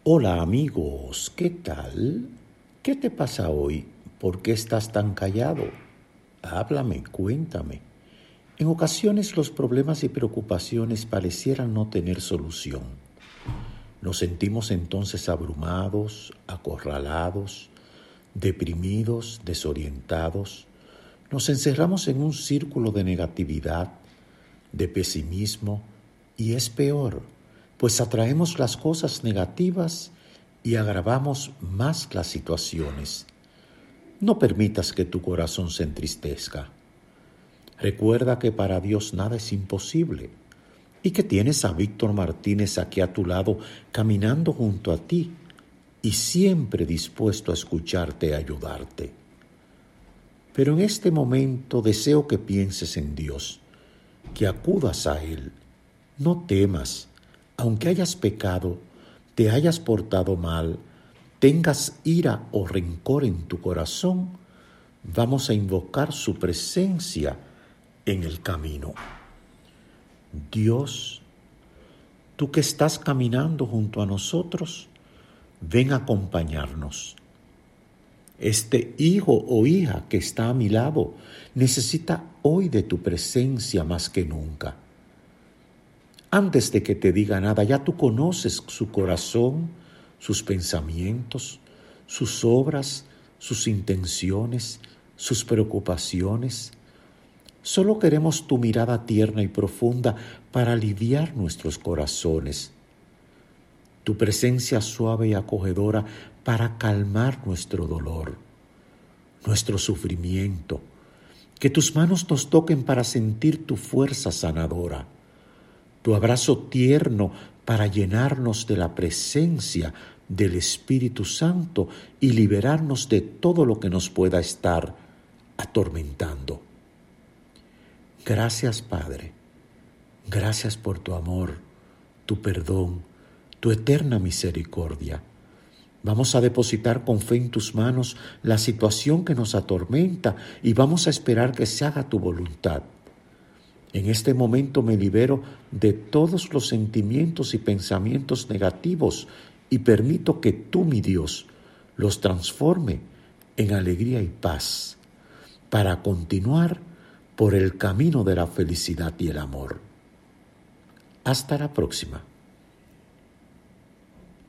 Hola amigos, ¿qué tal? ¿Qué te pasa hoy? ¿Por qué estás tan callado? Háblame, cuéntame. En ocasiones los problemas y preocupaciones parecieran no tener solución. Nos sentimos entonces abrumados, acorralados, deprimidos, desorientados. Nos encerramos en un círculo de negatividad, de pesimismo, y es peor, pues atraemos las cosas negativas y agravamos más las situaciones. No permitas que tu corazón se entristezca. Recuerda que para Dios nada es imposible y que tienes a Víctor Martínez aquí a tu lado, caminando junto a ti y siempre dispuesto a escucharte y ayudarte. Pero en este momento deseo que pienses en Dios, que acudas a Él. No temas, aunque hayas pecado, te hayas portado mal, tengas ira o rencor en tu corazón, vamos a invocar su presencia en el camino. Dios, tú que estás caminando junto a nosotros, ven a acompañarnos. Este hijo o hija que está a mi lado necesita hoy de tu presencia más que nunca. Antes de que te diga nada, ya tú conoces su corazón, sus pensamientos, sus obras, sus intenciones, sus preocupaciones. Solo queremos tu mirada tierna y profunda para aliviar nuestros corazones. Tu presencia suave y acogedora para calmar nuestro dolor, nuestro sufrimiento. Que tus manos nos toquen para sentir tu fuerza sanadora, tu abrazo tierno para llenarnos de la presencia del Espíritu Santo y liberarnos de todo lo que nos pueda estar atormentando. Gracias, Padre. Gracias por tu amor, tu perdón, tu eterna misericordia. Vamos a depositar con fe en tus manos la situación que nos atormenta y vamos a esperar que se haga tu voluntad. En este momento me libero de todos los sentimientos y pensamientos negativos y permito que tú, mi Dios, los transforme en alegría y paz para continuar por el camino de la felicidad y el amor. Hasta la próxima.